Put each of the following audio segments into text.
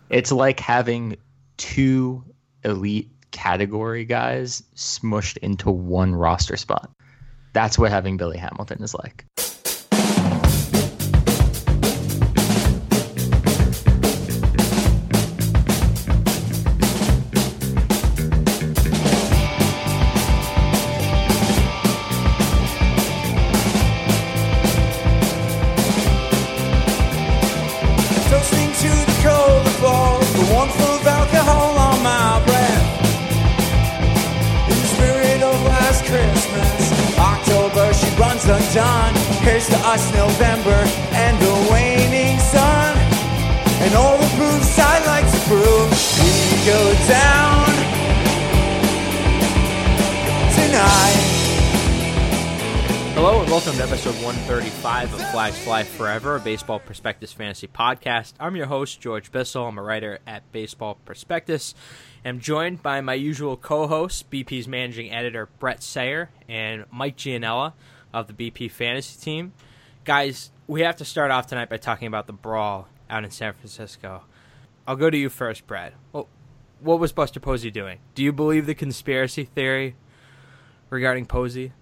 It's like having two elite category guys smushed into one roster spot. That's what having Billy Hamilton is like. Undone. Here's to us, November and the waning sun, and all the proofs I like to prove. We go down tonight. Hello and welcome to episode 135 of Flags Fly Forever, a Baseball Prospectus Fantasy Podcast. I'm your host, George Bissell. I'm a writer at Baseball Prospectus. I'm joined by my usual co-hosts, BP's managing editor, Brett Sayer, and Mike Gianella of the BP Fantasy team. Guys, we have to start off tonight by talking about the brawl out in San Francisco. I'll go to you first, Brad. Well, what was Buster Posey doing? Do you believe the conspiracy theory regarding Posey?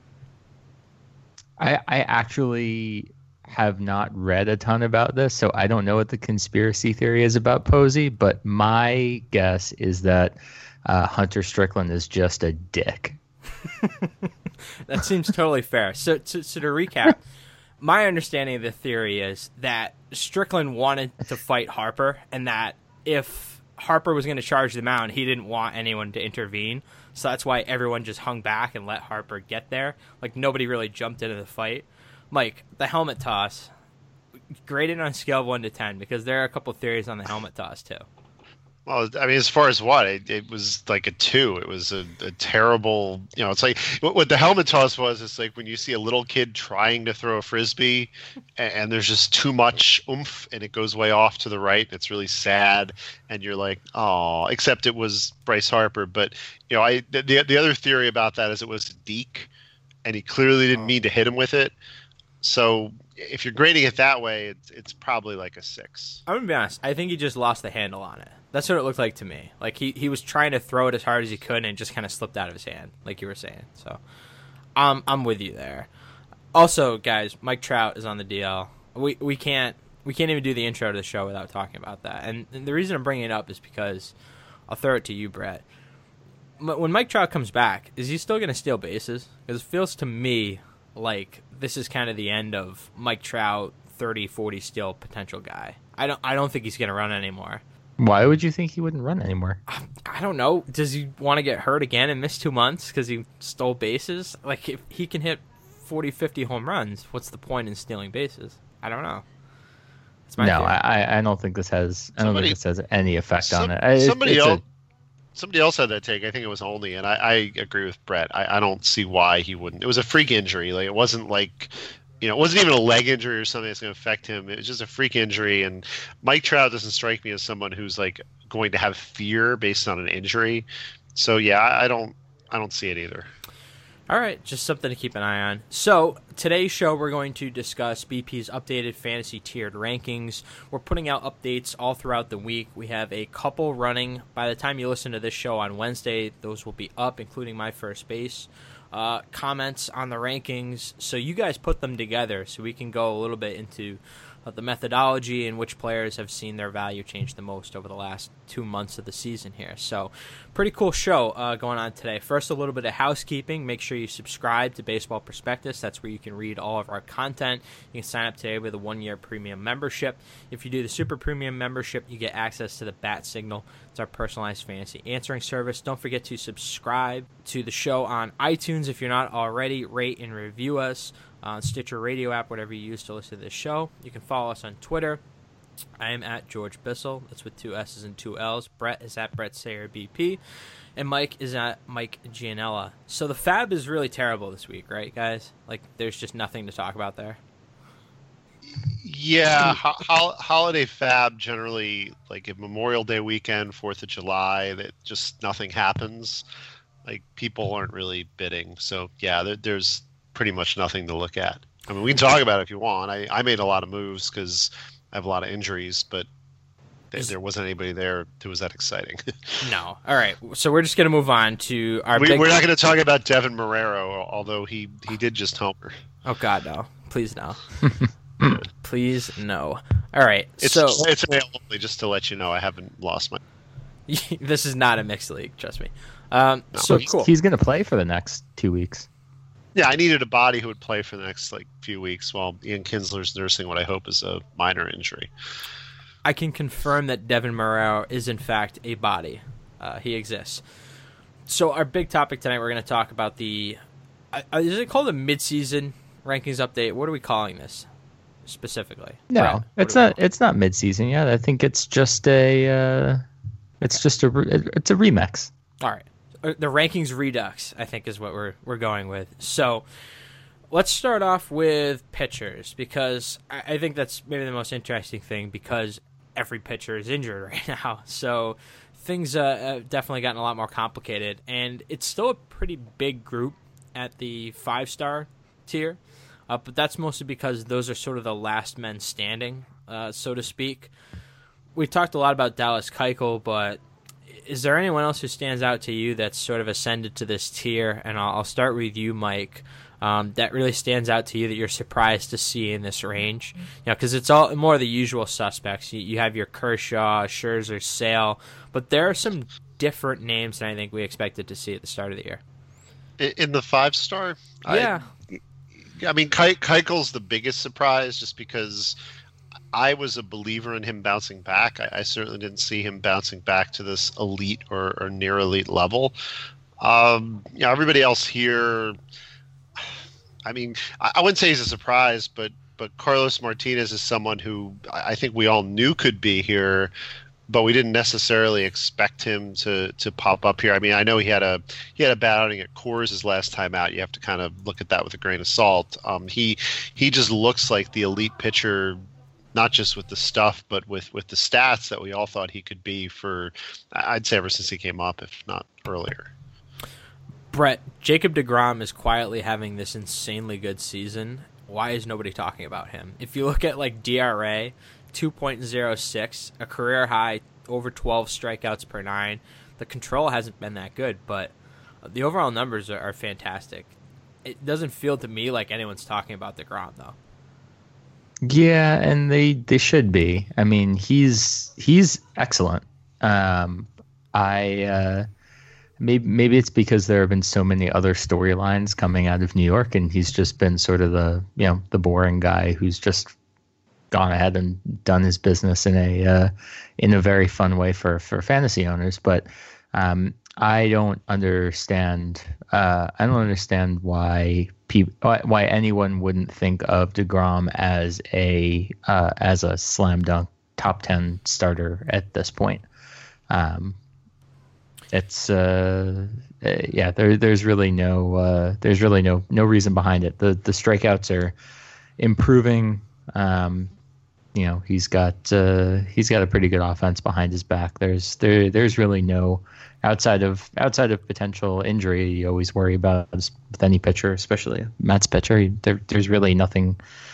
I actually have not read a ton about this, so I don't know what the conspiracy theory is about Posey, but my guess is that Hunter Strickland is just a dick. That seems totally fair. So to recap, my understanding of the theory is that Strickland wanted to fight Harper, and that if Harper was going to charge the mound, he didn't want anyone to intervene. So that's why everyone just hung back and let Harper get there. Like, nobody really jumped into the fight. Mike, the helmet toss, graded on a scale of 1 to 10, because there are a couple theories on the helmet toss, too. Well, I mean, as far as what, it was like a 2. It was a terrible, it's like what the helmet toss was. It's like when you see a little kid trying to throw a Frisbee and there's just too much oomph and it goes way off to the right. It's really sad. And you're like, oh, except it was Bryce Harper. But, the other theory about that is it was Deke and he clearly didn't mean to hit him with it. So if you're grading it that way, it's probably like a 6. I'm going to be honest. I think he just lost the handle on it. That's what it looked like to me. Like, he was trying to throw it as hard as he could, and it just kind of slipped out of his hand, like you were saying. So, I'm with you there. Also, guys, Mike Trout is on the DL. We can't even do the intro to the show without talking about that. And the reason I'm bringing it up is because I'll throw it to you, Brett. When Mike Trout comes back, is he still going to steal bases? Because it feels to me like this is kind of the end of Mike Trout, 30, 40 steal potential guy. I don't think he's going to run anymore. Why would you think he wouldn't run anymore? I don't know. Does he want to get hurt again and miss 2 months because he stole bases? Like, if he can hit 40, 50 home runs, what's the point in stealing bases? I don't know. No, I don't think this has. I don't think this has any effect on it. Somebody else had that take. I think it was only, and I agree with Brett. I don't see why he wouldn't. It was a freak injury. Like, it wasn't like, it wasn't even a leg injury or something that's going to affect him. It was just a freak injury. And Mike Trout doesn't strike me as someone who's like going to have fear based on an injury. So yeah, I don't see it either. All right, just something to keep an eye on. So today's show, we're going to discuss BP's updated fantasy tiered rankings. We're putting out updates all throughout the week. We have a couple running. By the time you listen to this show on Wednesday, those will be up, including my first base. Comments on the rankings, so you guys put them together so we can go a little bit into the methodology and which players have seen their value change the most over the last 2 months of the season here. So pretty cool show going on today. First, a little bit of housekeeping. Make sure you subscribe to Baseball Prospectus. That's where you can read all of our content. You can sign up today with a 1-year premium membership. If you do the super premium membership, you get access to the Bat Signal. It's our personalized fantasy answering service. Don't forget to subscribe to the show on iTunes if you're not already. Rate and review us on Stitcher Radio app, whatever you use to listen to this show. You can follow us on Twitter. I am at George Bissell. That's with 2 S's and 2 L's. Brett is at Brett Sayer BP. And Mike is at Mike Gianella. So the fab is really terrible this week, right, guys? Like, there's just nothing to talk about there. Yeah, holiday fab generally, like a Memorial Day weekend, 4th of July, that just nothing happens. Like, people aren't really bidding. So, yeah, there's pretty much nothing to look at. I mean, we can talk about it if you want. I made a lot of moves because I have a lot of injuries, but there wasn't anybody there who was that exciting. No. All right. So we're just going to move on to our. We're not going to talk about Devin Marrero, although he did just homer. Oh God, no! Please no. Please no. All right. It's an AL only, just to let you know. I haven't lost my. This is not a mixed league. Trust me. So So cool. He's going to play for the next 2 weeks. Yeah, I needed a body who would play for the next few weeks while Ian Kinsler's nursing what I hope is a minor injury. I can confirm that Devin Marrero is in fact a body. He exists. So our big topic tonight, we're going to talk about the. Is it called a midseason rankings update? What are we calling this specifically? No, Brad, it's not. It's not midseason yet. I think it's just a. It's a remix. All right. The rankings redux, I think, is what we're going with. So let's start off with pitchers, because I think that's maybe the most interesting thing, because every pitcher is injured right now. So things have definitely gotten a lot more complicated, and it's still a pretty big group at the 5-star tier, but that's mostly because those are sort of the last men standing, so to speak. We talked a lot about Dallas Keuchel, but is there anyone else who stands out to you that's sort of ascended to this tier? And I'll start with you, Mike. That really stands out to you that you're surprised to see in this range? Because it's all more of the usual suspects. You have your Kershaw, Scherzer, Sale, but there are some different names than I think we expected to see at the start of the year. In the 5-star? Yeah. I mean, Keuchel's the biggest surprise, just because I was a believer in him bouncing back. I certainly didn't see him bouncing back to this elite or near elite level. Everybody else here, I mean, I wouldn't say he's a surprise, but Carlos Martinez is someone who I think we all knew could be here, but we didn't necessarily expect him to pop up here. I mean, I know he had a bad outing at Coors his last time out. You have to kind of look at that with a grain of salt. He just looks like the elite pitcher, not just with the stuff, but with the stats that we all thought he could be for, I'd say, ever since he came up, if not earlier. Brett, Jacob deGrom is quietly having this insanely good season. Why is nobody talking about him? If you look at DRA, 2.06, a career high, over 12 strikeouts per 9. The control hasn't been that good, but the overall numbers are fantastic. It doesn't feel to me like anyone's talking about deGrom, though. Yeah, and they should be. I mean, he's excellent. Maybe it's because there have been so many other storylines coming out of New York, and he's just been sort of the boring guy who's just gone ahead and done his business in a very fun way for fantasy owners. But I don't understand. I don't understand why anyone wouldn't think of deGrom as a slam dunk top 10 starter at this point. It's there's really no reason behind it. The strikeouts are improving. He's got a pretty good offense behind his back. There's really no outside of potential injury you always worry about with any pitcher, especially Mets pitcher. There's really nothing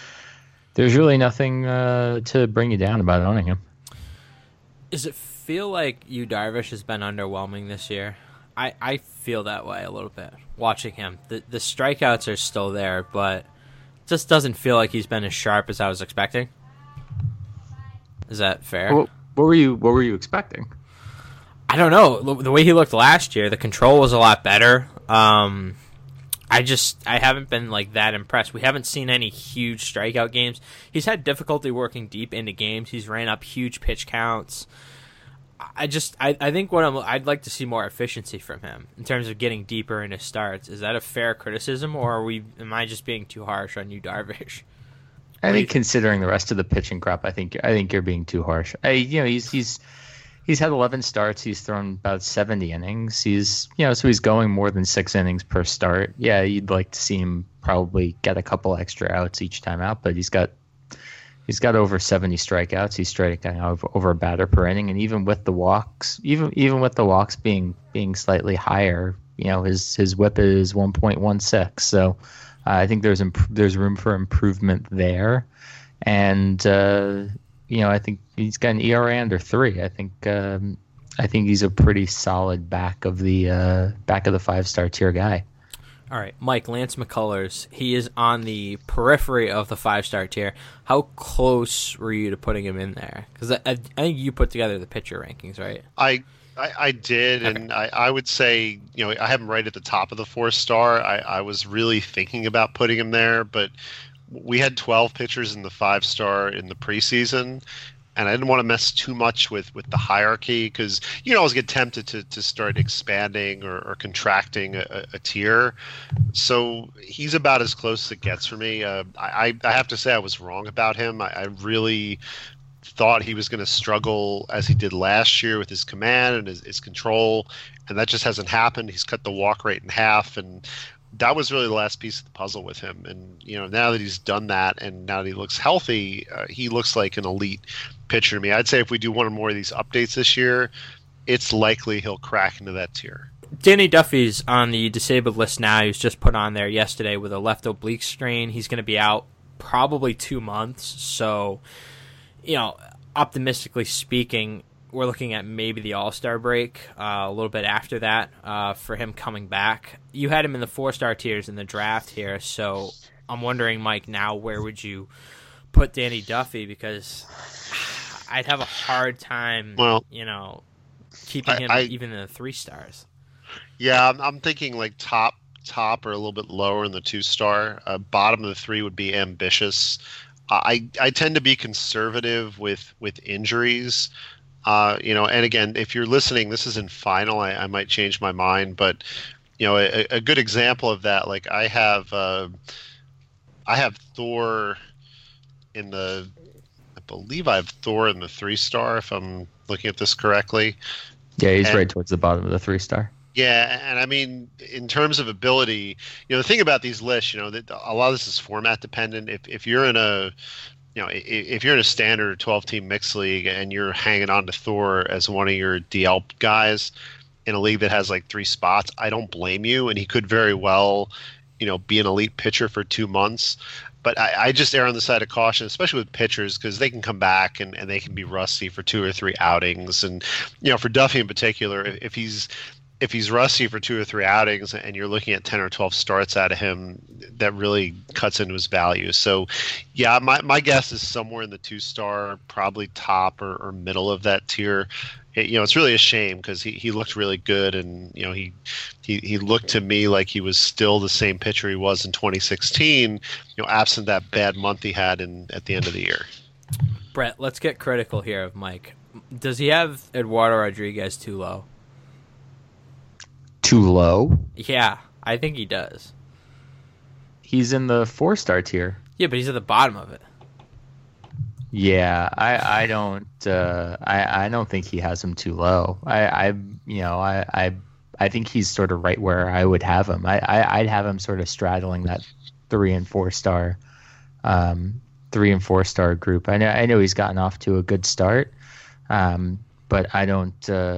to bring you down about owning him. Does it feel like Yu Darvish has been underwhelming this year? I feel that way a little bit watching him. The strikeouts are still there, but it just doesn't feel like he's been as sharp as I was expecting. Is that fair? What were you expecting? I don't know. The way he looked last year, the control was a lot better. I haven't been that impressed. We haven't seen any huge strikeout games. He's had difficulty working deep into games. He's ran up huge pitch counts. I think I'd like to see more efficiency from him in terms of getting deeper into starts. Is that a fair criticism, or am I just being too harsh on Yu Darvish? I think considering the rest of the pitching crop, I think you're being too harsh. He's had 11 starts. He's thrown about 70 innings. So he's going more than 6 innings per start. Yeah, you'd like to see him probably get a couple extra outs each time out, but he's got over 70 strikeouts. He's striking out over a batter per inning, and even with the walks, even with the walks being slightly higher, his WHIP is 1.16. So I think there's room for improvement there, and I think he's got an ERA under 3. I think he's a pretty solid back of the 5-star tier guy. All right, Mike, Lance McCullers, he is on the periphery of the 5-star tier. How close were you to putting him in there? Because I think you put together the pitcher rankings, right? I did, okay. And I would say, I have him right at the top of the 4-star. I was really thinking about putting him there, but we had 12 pitchers in the 5-star in the preseason, and I didn't want to mess too much with the hierarchy because you can always get tempted to start expanding or contracting a tier. So he's about as close as it gets for me. I have to say I was wrong about him. I really thought he was going to struggle as he did last year with his command and his control, and that just hasn't happened. He's cut the walk rate in half, and that was really the last piece of the puzzle with him. And, now that he's done that and now that he looks healthy, he looks like an elite pitcher to me. I'd say if we do one or more of these updates this year, it's likely he'll crack into that tier. Danny Duffy's on the disabled list now. He was just put on there yesterday with a left oblique strain. He's going to be out probably 2 months. So, optimistically speaking, we're looking at maybe the All-Star break, a little bit after that for him coming back. You had him in the 4-star tiers in the draft here, so I'm wondering, Mike, now where would you put Danny Duffy? Because I'd have a hard time, keeping him even in the 3 stars. Yeah, I'm thinking like top or a little bit lower in the 2-star. Bottom of the 3 would be ambitious. I tend to be conservative with injuries. And again, if you're listening, this isn't final. I might change my mind, but a good example of that, like I have Thor in the, I believe I have Thor in the 3-star if I'm looking at this correctly. Yeah, he's right towards the bottom of the 3-star. Yeah, and I mean, in terms of ability, the thing about these lists, that a lot of this is format dependent. If you're in a if you're in a standard 12-team mixed league and you're hanging on to Thor as one of your DL guys in a league that has like 3 spots, I don't blame you. And he could very well, be an elite pitcher for 2 months. But I just err on the side of caution, especially with pitchers, because they can come back and they can be rusty for 2 or 3 outings. And, for Duffy in particular, if he's rusty for 2 or 3 outings and you're looking at 10 or 12 starts out of him, that really cuts into his value. So, yeah, my guess is somewhere in the 2-star, probably top or middle of that tier. It's really a shame because he looked really good, and he looked to me like he was still the same pitcher he was in 2016. Absent that bad month he had at the end of the year. Brett, let's get critical here of Mike. Does he have Eduardo Rodriguez too low? Too low? Yeah, I think he does. He's in the 4-star tier. Yeah, but he's at the bottom of it. Yeah, I don't think he has him too low. I think he's sort of right where I would have him. I'd have him sort of straddling that 3 and 4-star, 3 and 4-star group. I know he's gotten off to a good start, but I don't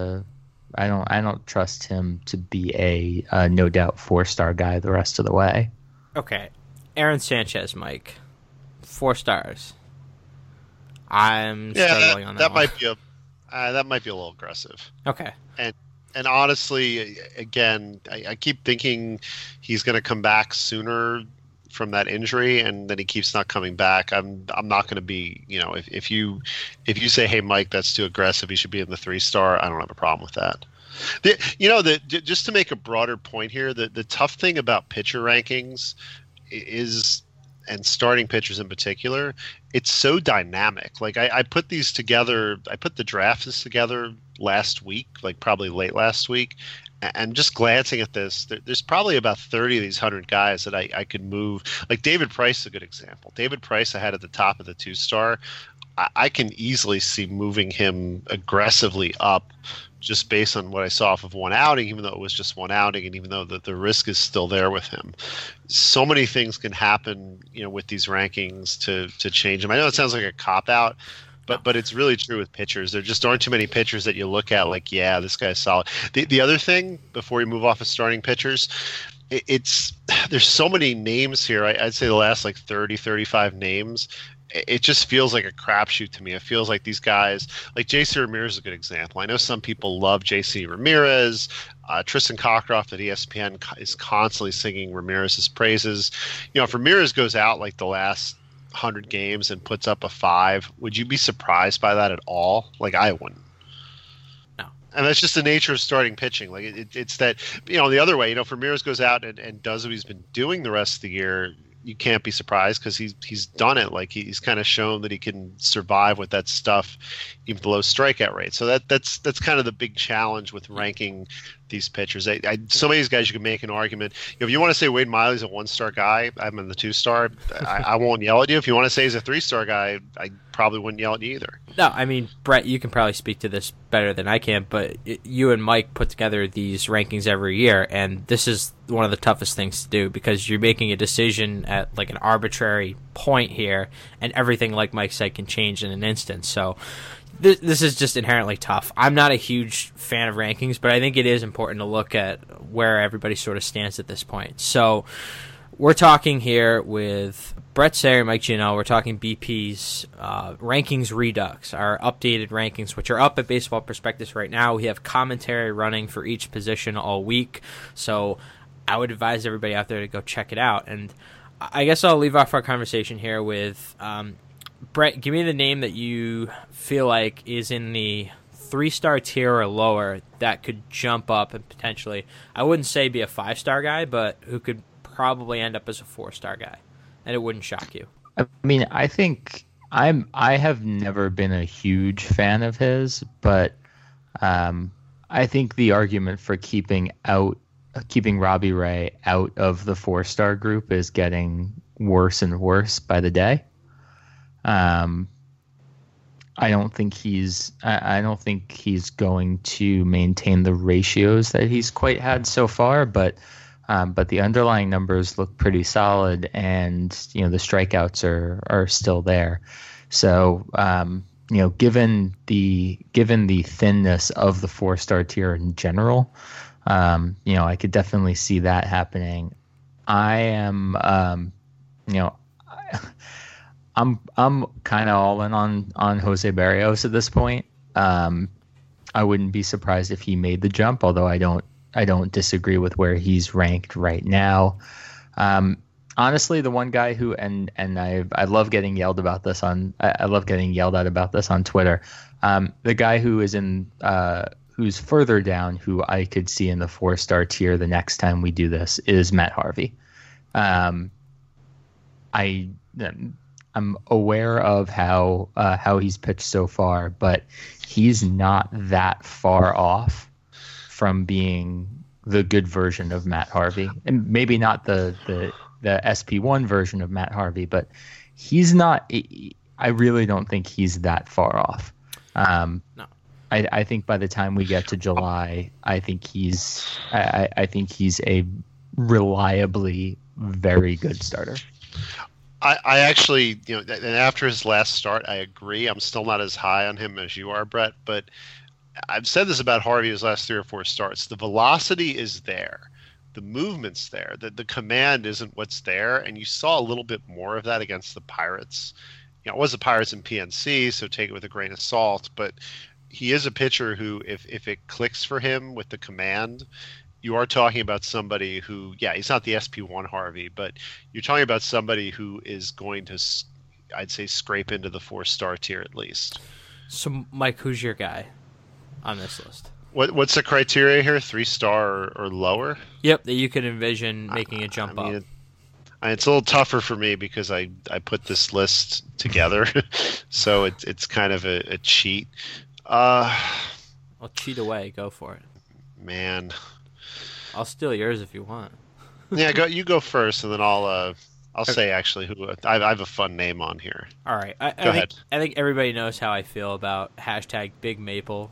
trust him to be a no doubt 4-star guy the rest of the way. Okay, Aaron Sanchez, Mike, 4 stars. I'm struggling on that. That might be a little aggressive. Okay. And honestly, again, I keep thinking he's going to come back sooner from that injury, and then he keeps not coming back. I'm not going to be, if you say, hey, Mike, that's too aggressive, he should be in the 3-star, I don't have a problem with that. Just to make a broader point here, the tough thing about pitcher rankings is, and starting pitchers in particular, it's so dynamic. Like I put these together, I put the drafts together last week, like probably late last week, and just glancing at this, there's probably about 30 of these 100 guys that I could move. Like David Price is a good example. David Price I had at the top of the 2-star. I can easily see moving him aggressively up just based on what I saw off of one outing, even though it was just one outing, and even though the risk is still there with him. So many things can happen, with these rankings to change them. I know it sounds like a cop-out, but it's really true with pitchers. There just aren't too many pitchers that you look at like, yeah, this guy's solid. The other thing, before we move off of starting pitchers, there's so many names here. I'd say the last like 30, 35 names. it just feels like a crapshoot to me. It feels like these guys, like JC Ramirez is a good example. I know some people love JC Ramirez. Tristan Cockcroft at ESPN is constantly singing Ramirez's praises. You know, if Ramirez goes out like the last 100 games and puts up a 5, would you be surprised by that at all? Like, I wouldn't. No. And that's just the nature of starting pitching. Like, it's that, you know, the other way, you know, if Ramirez goes out and does what he's been doing the rest of the year, you can't be surprised because he's done it. Like, he's kind of shown that he can survive with that stuff, even the low strikeout rate. So that's kind of the big challenge with ranking these pitchers. So many of these guys, you can make an argument. You know, if you want to say Wade Miley's a 1-star guy, I'm in the 2-star. I won't yell at you. If you want to say he's a 3-star guy, I probably wouldn't yell at you either. No, I mean, Brett, you can probably speak to this better than I can, but you and Mike put together these rankings every year, and this is one of the toughest things to do because you're making a decision at like an arbitrary point here, and everything, like Mike said, can change in an instant. So this is just inherently tough. I'm not a huge fan of rankings, but I think it is important to look at where everybody sort of stands at this point. So we're talking here with Brett Sayer, Mike Gianello. We're talking BP's rankings redux, our updated rankings, which are up at Baseball Prospectus right now. We have commentary running for each position all week, so I would advise everybody out there to go check it out. And I guess I'll leave off our conversation here with Brett, give me the name that you feel like is in the 3-star tier or lower that could jump up and potentially, I wouldn't say be a 5-star guy, but who could probably end up as a 4-star guy, and it wouldn't shock you. I mean, I think I have never been a huge fan of his, but I think the argument for keeping Robbie Ray out of the 4-star group is getting worse and worse by the day. I don't think he's going to maintain the ratios that he's quite had so far, but the underlying numbers look pretty solid, and you know the strikeouts are still there. So you know, given the thinness of the 4-star tier in general, you know, I could definitely see that happening. I am you know. I'm kind of all in on Jose Barrios at this point. I wouldn't be surprised if he made the jump, although I don't disagree with where he's ranked right now. Honestly, the one guy who and I love getting yelled about this I love getting yelled at about this on Twitter. The guy who is in who's further down, who I could see in the 4-star tier the next time we do this, is Matt Harvey. I'm aware of how he's pitched so far, but he's not that far off from being the good version of Matt Harvey, and maybe not the SP1 version of Matt Harvey, but he's not. I really don't think he's that far off. No. I think by the time we get to July, I think he's a reliably very good starter. I actually, you know, and after his last start, I agree. I'm still not as high on him as you are, Brett, but I've said this about Harvey his last 3 or 4 starts. The velocity is there. The movement's there. The command isn't what's there, and you saw a little bit more of that against the Pirates. You know, it was the Pirates in PNC, so take it with a grain of salt, but he is a pitcher who, if it clicks for him with the command, you are talking about somebody who, yeah, he's not the SP1 Harvey, but you're talking about somebody who is going to, I'd say, scrape into the 4-star tier at least. So, Mike, who's your guy on this list? What's the criteria here? 3-star or lower? Yep, that you could envision making a jump up. It's a little tougher for me because I put this list together, so it's kind of a cheat. I'll cheat away. Go for it. Man. I'll steal yours if you want. Yeah, you go first, and then I'll say actually who I have a fun name on here. All right, go ahead. I think everybody knows how I feel about #Big Maple.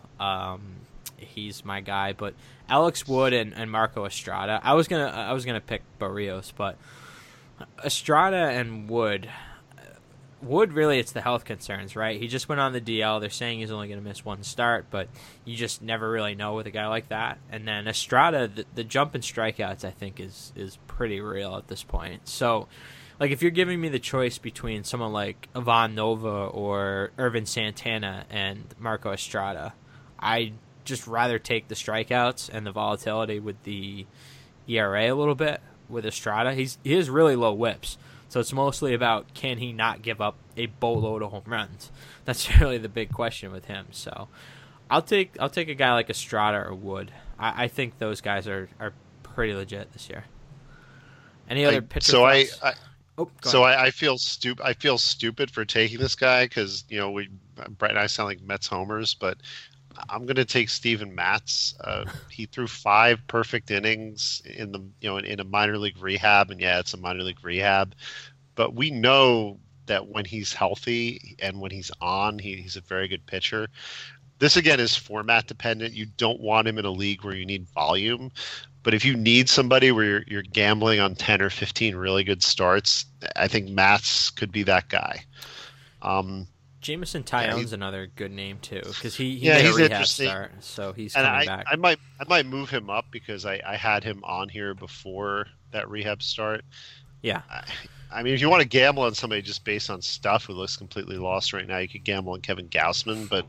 He's my guy, but Alex Wood and Marco Estrada. I was gonna pick Barrios, but Estrada and Wood really, it's the health concerns, right? He just went on the DL. They're saying he's only going to miss 1 start, but you just never really know with a guy like that. And then Estrada, the jump in strikeouts, I think, is pretty real at this point. So like if you're giving me the choice between someone like Ivan Nova or Irvin Santana and Marco Estrada, I'd just rather take the strikeouts and the volatility with the ERA a little bit with Estrada. He has really low whips, so it's mostly about can he not give up a boatload of home runs. That's really the big question with him. So I'll take a guy like Estrada or Wood. I think those guys are pretty legit this year. Any other pitcher? So I feel stupid. I feel stupid for taking this guy because Brett and I sound like Mets homers, but I'm going to take Steven Matz. He threw 5 perfect innings in a minor league rehab, and yeah, it's a minor league rehab, but we know that when he's healthy and when he's on, he's a very good pitcher. This again is format dependent. You don't want him in a league where you need volume, but if you need somebody where you're gambling on 10 or 15 really good starts, I think Matz could be that guy. Jamison Tyon's another good name too, because he made a rehab start, so he's coming back. I might move him up because I had him on here before that rehab start. Yeah, I mean, if you want to gamble on somebody just based on stuff who looks completely lost right now, you could gamble on Kevin Gausman, but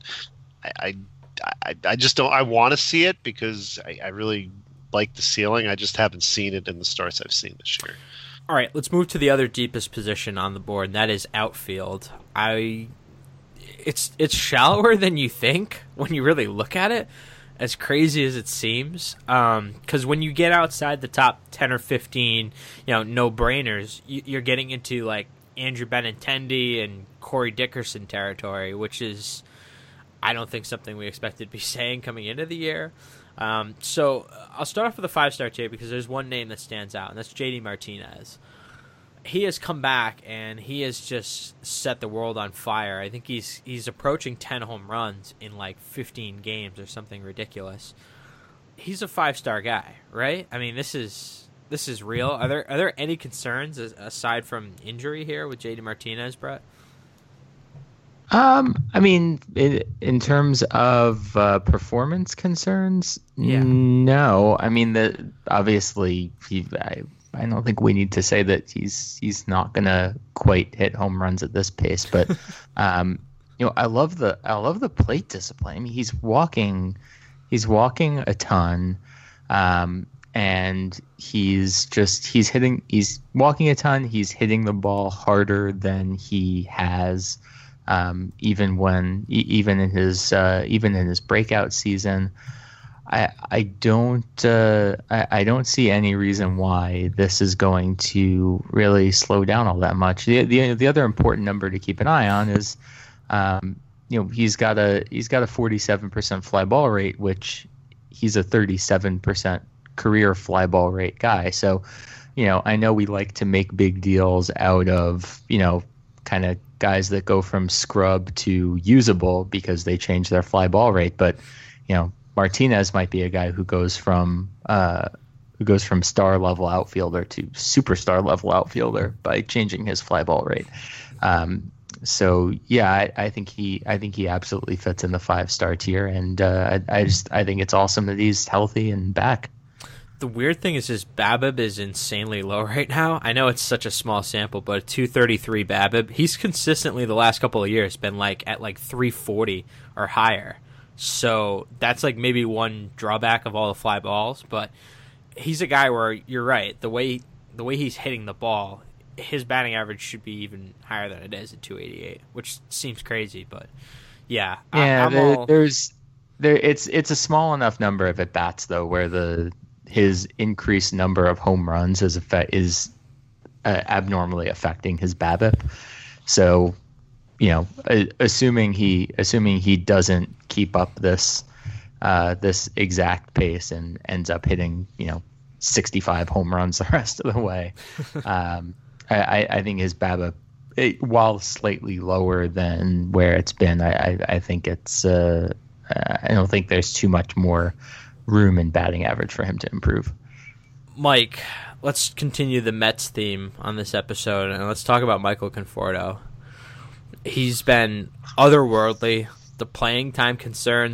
I just don't. I want to see it because I really like the ceiling. I just haven't seen it in the starts I've seen this year. All right, let's move to the other deepest position on the board, and that is outfield. It's shallower than you think when you really look at it, as crazy as it seems. Because when you get outside the top 10 or 15, no-brainers, you're getting into like Andrew Benintendi and Corey Dickerson territory, which is, I don't think, something we expected to be saying coming into the year. So I'll start off with a 5-star tier because there's one name that stands out, and that's JD Martinez. He has come back, and he has just set the world on fire. I think he's approaching 10 home runs in like 15 games or something ridiculous. He's a 5-star guy, right? I mean, this is real. Are there any concerns aside from injury here with JD Martinez, Brett? I mean, in terms of performance concerns, no. I mean, obviously I don't think we need to say that he's not gonna quite hit home runs at this pace, but I love the plate discipline. I mean, he's walking a ton, and he's walking a ton. He's hitting the ball harder than he has, even in his breakout season. I don't see any reason why this is going to really slow down all that much. The other important number to keep an eye on is, he's got a 47% fly ball rate, which he's a 37% career fly ball rate guy. So, I know we like to make big deals out of, kind of guys that go from scrub to usable because they change their fly ball rate, but Martinez might be a guy who goes from star level outfielder to superstar level outfielder by changing his fly ball rate. So yeah, I think he absolutely fits in the 5-star tier, and I think it's awesome that he's healthy and back. The weird thing is his BABIP is insanely low right now. I know it's such a small sample, but a 233 BABIP. He's consistently the last couple of years been at 340 or higher. So that's maybe one drawback of all the fly balls, but he's a guy where you're right. The way he's hitting the ball, his batting average should be even higher than it is at 288, which seems crazy, but yeah. It's a small enough number of at bats though, where his increased number of home runs is abnormally affecting his BABIP. So, assuming he doesn't keep up this exact pace and ends up hitting 65 home runs the rest of the way, I think his BABIP, while slightly lower than where it's been, I think it's I don't think there's too much more room in batting average for him to improve. Mike, let's continue the Mets theme on this episode, and let's talk about Michael Conforto. He's been otherworldly. The playing time concerns,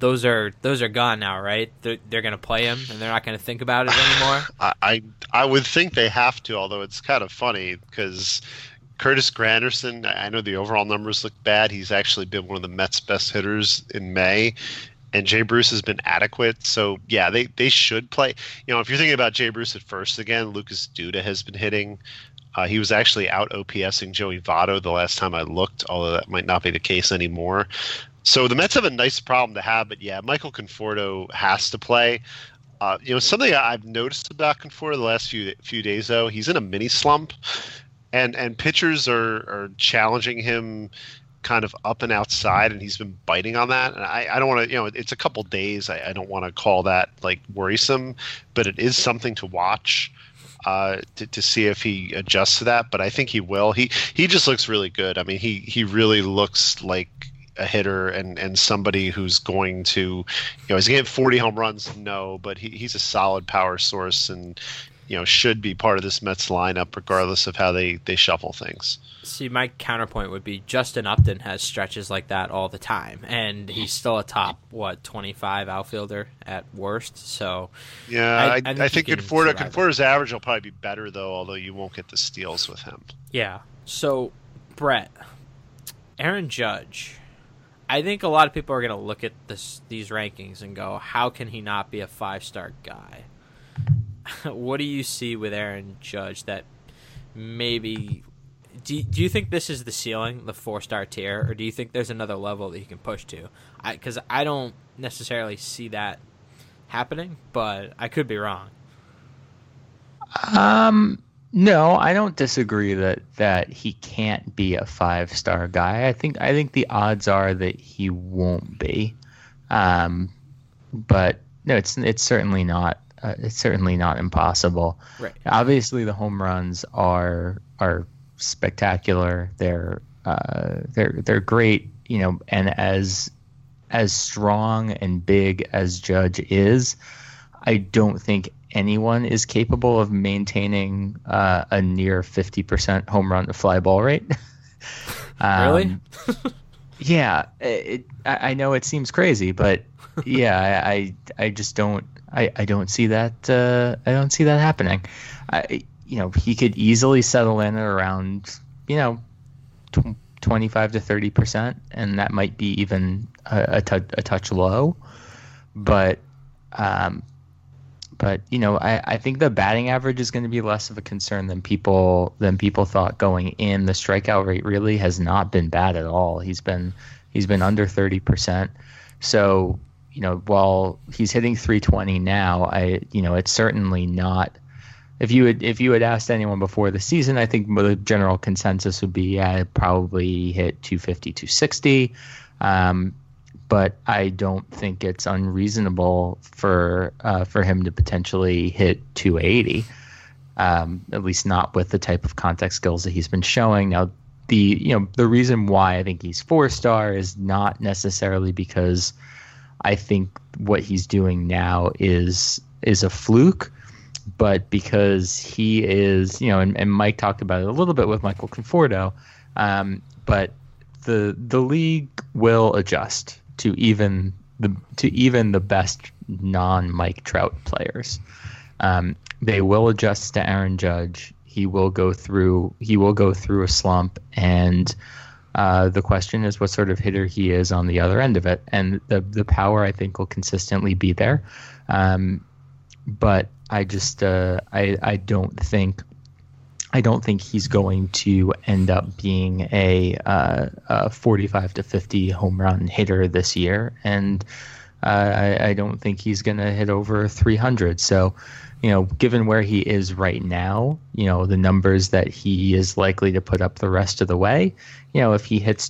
those are gone now, right? They're going to play him, and they're not going to think about it anymore. I would think they have to, although it's kind of funny because Curtis Granderson, I know the overall numbers look bad. He's actually been one of the Mets' best hitters in May, and Jay Bruce has been adequate. So, yeah, they should play. If you're thinking about Jay Bruce at first again, Lucas Duda has been hitting. He was actually out OPSing Joey Votto the last time I looked, although that might not be the case anymore. So the Mets have a nice problem to have, but yeah, Michael Conforto has to play. Something I've noticed about Conforto the last few days, though, he's in a mini slump, and pitchers are challenging him kind of up and outside, and he's been biting on that. And I don't want to, it's a couple days. I don't want to call that like worrisome, but it is something to watch. To see if he adjusts to that, but I think he will. He just looks really good. I mean, he really looks like a hitter and somebody who's going to, is he getting 40 home runs? No, but he's a solid power source and, should be part of this Mets lineup regardless of how they shuffle things. See, my counterpoint would be Justin Upton has stretches like that all the time, and he's still a top 25 outfielder at worst. So yeah, I think Conforto's average will probably be better though, although you won't get the steals with him. Yeah. So Brett, Aaron Judge, I think a lot of people are going to look at these rankings and go, "How can he not be a 5-star guy?" What do you see with Aaron Judge that maybe? Do you think this is the ceiling, the 4-star tier, or do you think there's another level that he can push to? Because I don't necessarily see that happening, but I could be wrong. No, I don't disagree that he can't be a 5-star guy. I think the odds are that he won't be, but no, it's certainly not. It's certainly not impossible. Right. Obviously, the home runs are spectacular. They're great, and as strong and big as Judge is, I don't think anyone is capable of maintaining a near 50% home run to fly ball rate. Really? Yeah, I know it seems crazy, but yeah, I just don't. I don't see that. I don't see that happening. He could easily settle in at around 25 to 30%, and that might be even a touch low. But I think the batting average is going to be less of a concern than people thought going in. The strikeout rate really has not been bad at all. He's been under 30%. So while he's hitting 320 now, it's certainly not. If you had asked anyone before the season, I think the general consensus would be probably hit 250, 260. But I don't think it's unreasonable for him to potentially hit 280. At least not with the type of contact skills that he's been showing. Now, the reason why I think he's 4-star is not necessarily because I think what he's doing now is a fluke, but because he is, and Mike talked about it a little bit with Michael Conforto, but the league will adjust to even the best non-Mike Trout players. They will adjust to Aaron Judge. He will go through a slump, and the question is what sort of hitter he is on the other end of it, and the power I think will consistently be there. But I just I don't think he's going to end up being a 45 to 50 home run hitter this year, and I don't think he's going to hit over 300. So, given where he is right now, the numbers that he is likely to put up the rest of the way, if he hits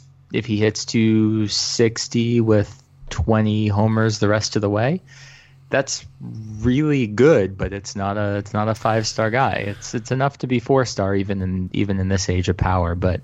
260 with 20 homers the rest of the way, that's really good, but it's not a 5-star guy. It's enough to be 4-star even in this age of power. But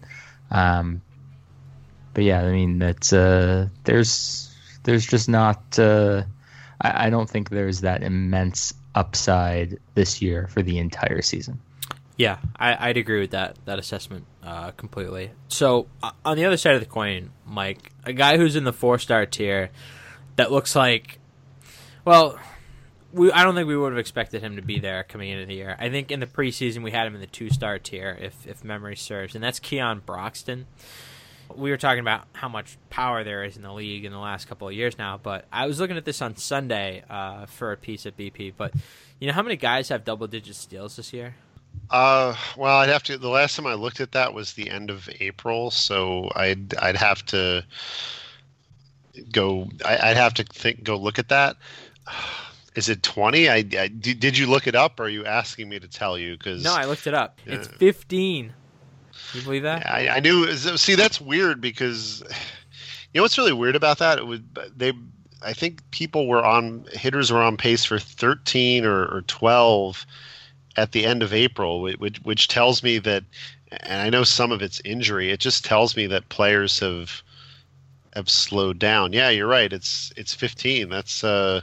yeah, I mean that's there's just not. I don't think there's that immense upside this year for the entire season. Yeah, I'd agree with that assessment completely. So on the other side of the coin, Mike, a guy who's in the 4-star tier that looks like, well, I don't think we would have expected him to be there coming into the year. I think in the preseason we had him in the 2-star tier, if memory serves, and that's Keon Broxton. We were talking about how much power there is in the league in the last couple of years now, but I was looking at this on Sunday for a piece at BP. But you know how many guys have double-digit steals this year? Well, I'd have to. The last time I looked at that was the end of April, so I'd have to go. I'd have to go look at that. Is it 20? Did you look it up, or are you asking me to tell you? No, I looked it up. It's 15. You believe that? Yeah, I knew. See, that's weird because you know what's really weird about that? I think hitters were on pace for 13 or 12 at the end of April, which tells me that, and I know some of it's injury. It just tells me that players have slowed down. Yeah, you're right. It's 15. That's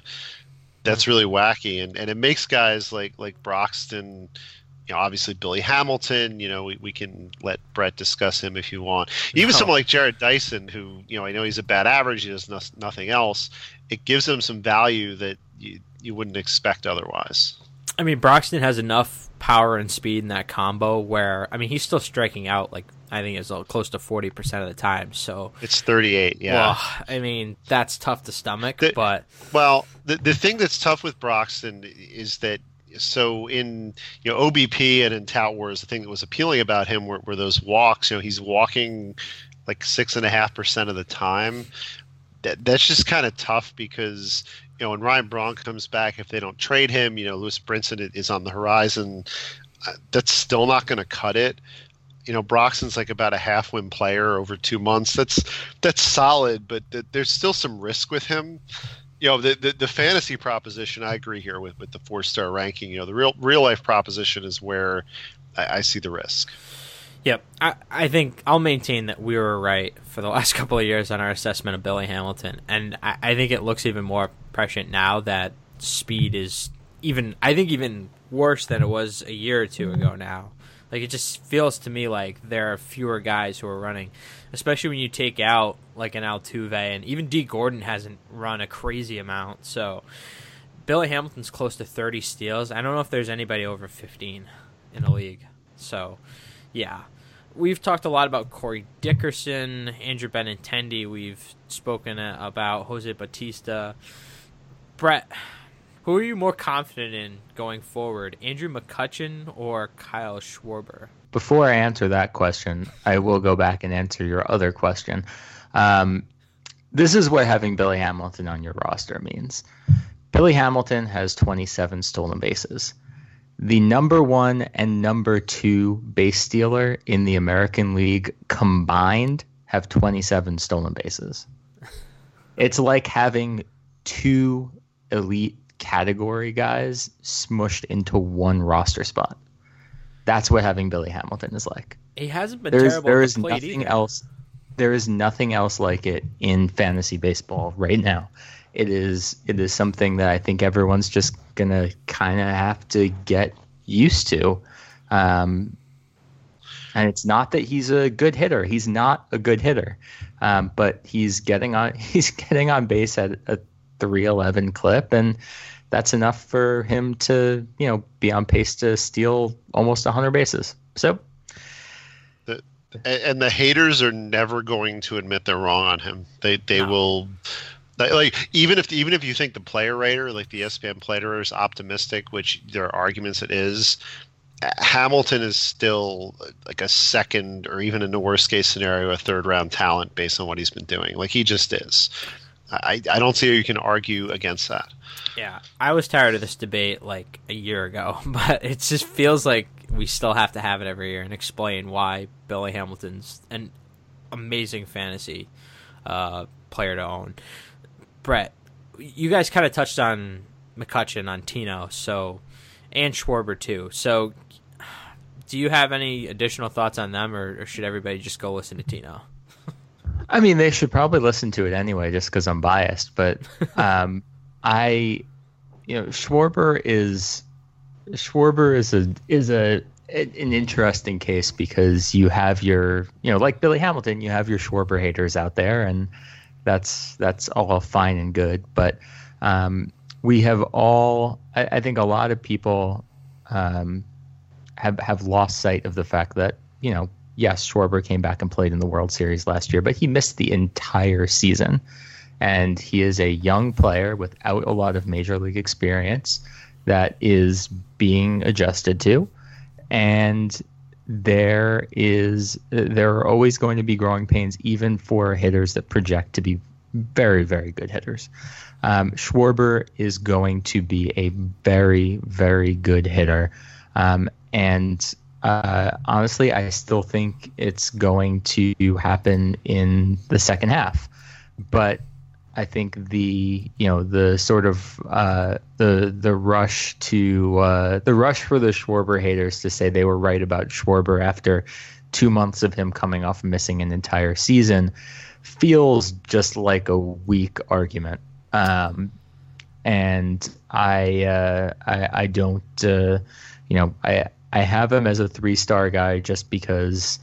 really wacky, and it makes guys like Broxton. You know, obviously Billy Hamilton, you know, we can let Brett discuss him if you want. Even someone like Jared Dyson, who, you know, I know he's a bad average, he does nothing else. It gives him some value that you wouldn't expect otherwise. I mean, Broxton has enough power and speed in that combo where, I mean, he's still striking out, like, I think it's close to 40% of the time. So it's 38, yeah. Well, I mean, that's tough to stomach, but... Well, the thing that's tough with Broxton is that, so in OBP and in Tout Wars, the thing that was appealing about him were those walks. You know, he's walking like 6.5% of the time. That's just kind of tough because when Ryan Braun comes back, if they don't trade him, Lewis Brinson is on the horizon. That's still not going to cut it. Broxton's like about a half-win player over 2 months. That's solid, but there's still some risk with him. The fantasy proposition, I agree here with the 4-star ranking. The real life proposition is where I see the risk. Yep. I think I'll maintain that we were right for the last couple of years on our assessment of Billy Hamilton. And I think it looks even more prescient now that speed is even worse than it was a year or two ago now. Like, it just feels to me like there are fewer guys who are running, especially when you take out like an Altuve, and even D. Gordon hasn't run a crazy amount. So Billy Hamilton's close to 30 steals. I don't know if there's anybody over 15 in the league. So, yeah. We've talked a lot about Corey Dickerson, Andrew Benintendi. We've spoken about Jose Bautista. Brett, who are you more confident in going forward, Andrew McCutchen or Kyle Schwarber? Before I answer that question, I will go back and answer your other question. This is what having Billy Hamilton on your roster means. Billy Hamilton has 27 stolen bases. The number 1 and number 2 base stealer in the American League combined have 27 stolen bases. It's like having 2 elite category guys smushed into one roster spot. That's what having Billy Hamilton is like. He hasn't been terrible at the plate either. There is nothing else like it in fantasy baseball right now. It is something that I think everyone's just gonna kind of have to get used to. And it's not that he's a good hitter. He's not a good hitter, but he's getting on base at a 311 clip, and that's enough for him to be on pace to steal almost 100 bases. So. And the haters are never going to admit they're wrong on him. They will. Like even if you think the player rater, like the ESPN player rater, is optimistic, which there are arguments it is, Hamilton is still like a second, or even in the worst case scenario, a third round talent based on what he's been doing. Like, he just is. I don't see how you can argue against that. Yeah, I was tired of this debate like a year ago, but it just feels like we still have to have it every year and explain why Billy Hamilton's an amazing fantasy player to own. Brett, you guys kind of touched on McCutchen, on Tino, and Schwarber too. So, do you have any additional thoughts on them, or should everybody just go listen to Tino? I mean, they should probably listen to it anyway, just because I'm biased. But Schwarber is an interesting case because you have your, like Billy Hamilton, you have your Schwarber haters out there, and that's all fine and good. But we have all, I think a lot of people have lost sight of the fact that, yes, Schwarber came back and played in the World Series last year, but he missed the entire season. And he is a young player without a lot of major league experience that is being adjusted to. And there are always going to be growing pains, even for hitters that project to be very, very good hitters. Schwarber is going to be a very, very good hitter. And honestly, I still think it's going to happen in the second half. But I think the sort of the rush for the Schwarber haters to say they were right about Schwarber after 2 months of him coming off missing an entire season feels just like a weak argument. And I don't I have him as a 3-star guy just because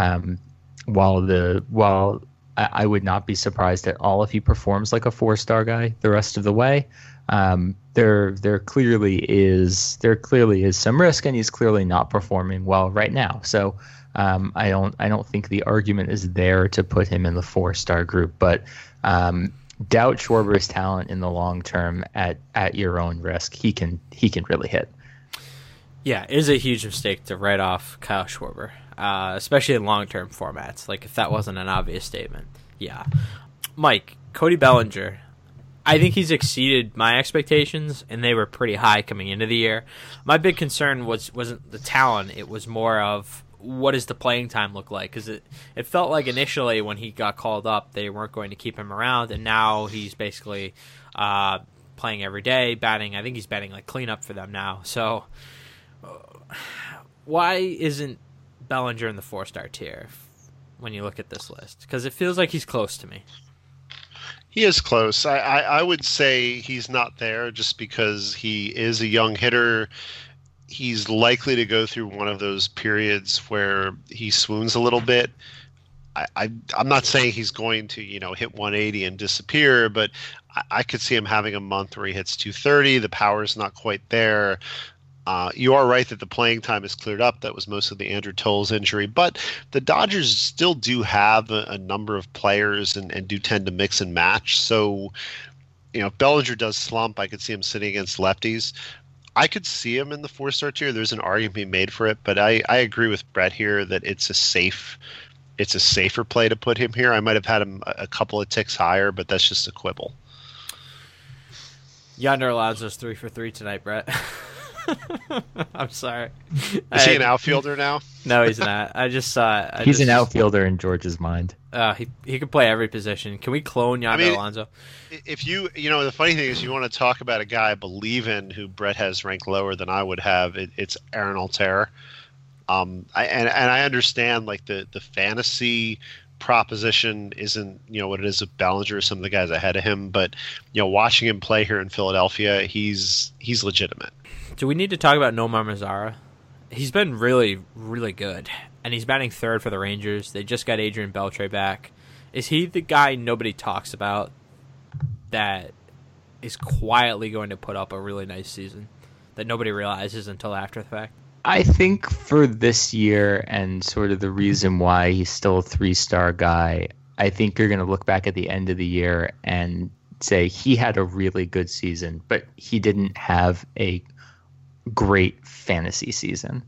while I would not be surprised at all if he performs like a 4-star guy the rest of the way. There clearly is some risk, and he's clearly not performing well right now. So I don't think the argument is there to put him in the 4-star group, but doubt Schwarber's talent in the long term at your own risk. He can really hit. Yeah, it is a huge mistake to write off Kyle Schwarber, especially in long-term formats. Like, if that wasn't an obvious statement. Yeah. Mike, Cody Bellinger, I think he's exceeded my expectations, and they were pretty high coming into the year. My big concern wasn't the talent. It was more of what does the playing time look like? Because it felt like initially when he got called up, they weren't going to keep him around, and now he's basically playing every day, batting. I think he's batting like cleanup for them now. So why isn't Bellinger in the 4-star tier when you look at this list? Because it feels like he's close to me. He is close. I would say he's not there just because he is a young hitter. He's likely to go through one of those periods where he swoons a little bit. I'm not saying he's going to, hit 180 and disappear, but I could see him having a month where he hits 230. The power's not quite there. You are right that the playing time is cleared up. That was most of the Andrew Tolles injury. But the Dodgers still do have a number of players and do tend to mix and match. So, if Bellinger does slump, I could see him sitting against lefties. I could see him in the 4-star tier. There's an argument being made for it. But I agree with Brett here that it's a safer play to put him here. I might have had him a couple of ticks higher, but that's just a quibble. Yonder Alonso's 3 for 3 tonight, Brett. I'm sorry. Is he an outfielder now? No, he's not. I just saw it. He's an outfielder in George's mind. He could play every position. Can we clone Yonder Alonso? If the funny thing is, you want to talk about a guy I believe in who Brett has ranked lower than I would have. It's Aaron Altherr. I understand like the fantasy proposition isn't what it is with Bellinger or some of the guys ahead of him, but watching him play here in Philadelphia, he's legitimate. Do we need to talk about Nomar Mazara? He's been really, really good, and he's batting third for the Rangers. They just got Adrian Beltre back. Is he the guy nobody talks about that is quietly going to put up a really nice season that nobody realizes until after the fact? I think for this year and sort of the reason why he's still a 3-star guy, I think you're going to look back at the end of the year and say he had a really good season, but he didn't have a great fantasy season.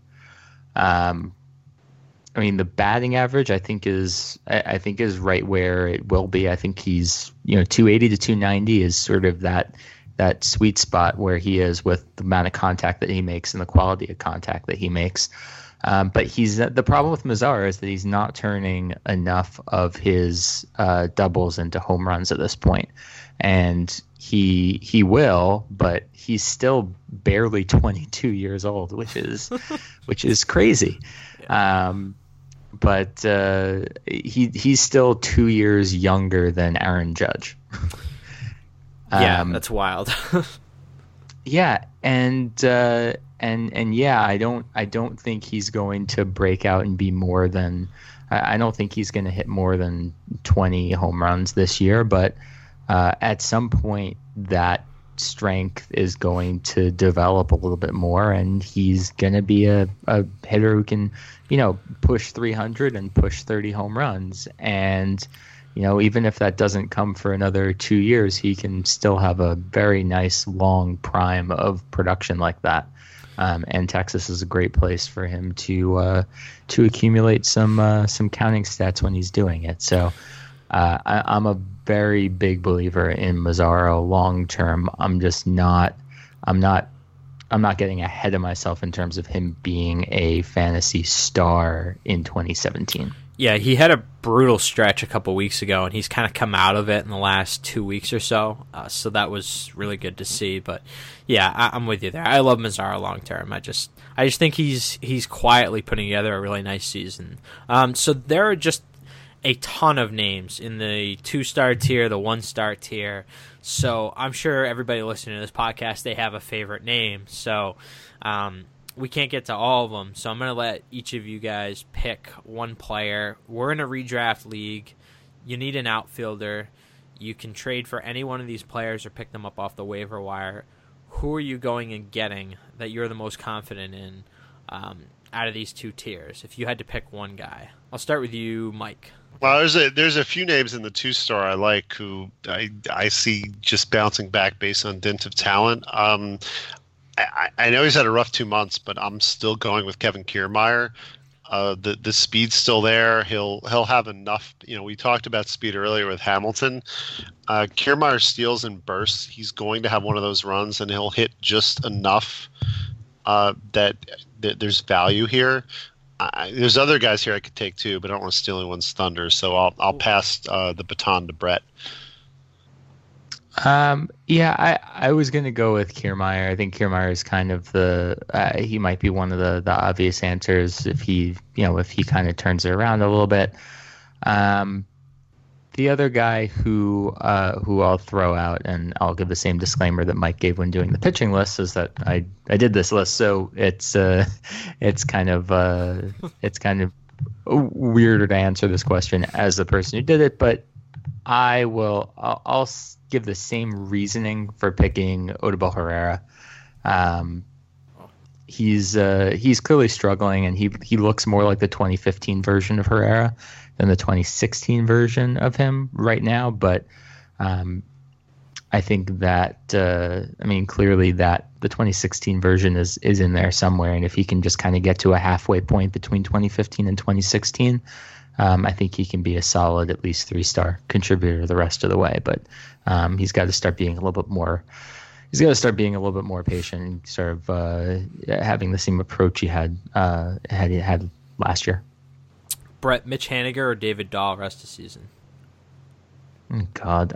The batting average I think is right where it will be. I think he's 280 to 290 is sort of that sweet spot where he is with the amount of contact that he makes and the quality of contact that he makes. But the problem with Mazara is that he's not turning enough of his doubles into home runs at this point. And he will, but he's still barely 22 years old, which is crazy. Yeah. But he's still 2 years younger than Aaron Judge. Yeah, that's wild. Yeah, and yeah, I don't think he's going to break out and be more than I don't think he's going to hit more than 20 home runs this year, but at some point that strength is going to develop a little bit more, and he's going to be a hitter who can, push 300 and push 30 home runs. And, even if that doesn't come for another 2 years, he can still have a very nice long prime of production like that. And Texas is a great place for him to accumulate some counting stats when he's doing it. So I'm a very big believer in Mazzaro long term. I'm not getting ahead of myself in terms of him being a fantasy star in 2017. Yeah, he had a brutal stretch a couple weeks ago, and he's kind of come out of it in the last 2 weeks or so. So that was really good to see. But yeah, I'm with you there. I love Mazzaro long term. I just think he's quietly putting together a really nice season. So there are just a ton of names in the 2-star tier, the 1-star tier. So I'm sure everybody listening to this podcast, they have a favorite name. So we can't get to all of them. So I'm going to let each of you guys pick one player. We're in a redraft league. You need an outfielder. You can trade for any one of these players or pick them up off the waiver wire. Who are you going and getting that you're the most confident in out of these two tiers, if you had to pick one guy? I'll start with you, Mike. Well, there's a few names in the 2-star I like who I see just bouncing back based on dint of talent. I know he's had a rough 2 months, but I'm still going with Kevin Kiermaier. The speed's still there. He'll have enough. We talked about speed earlier with Hamilton. Kiermaier steals and bursts. He's going to have one of those runs, and he'll hit just enough that there's value here. There's other guys here I could take too, but I don't want to steal anyone's thunder, so I'll pass the baton to Brett. I was going to go with Kiermaier. I think Kiermaier is kind of he might be one of the obvious answers if he kind of turns it around a little bit. The other guy who I'll throw out, and I'll give the same disclaimer that Mike gave when doing the pitching list, is that I did this list, so it's kind of weirder to answer this question as the person who did it, but I'll give the same reasoning for picking Odubel Herrera. He's clearly struggling, and he looks more like the 2015 version of Herrera than the 2016 version of him right now. But I think that clearly that the 2016 version is in there somewhere, and if he can just kind of get to a halfway point between 2015 and 2016, I think he can be a solid at least 3-star contributor the rest of the way. But he's got to start being a little bit more. He's got to start being a little bit more patient and sort of having the same approach he had last year. Brett, Mitch Haniger or David Dahl rest of the season? God,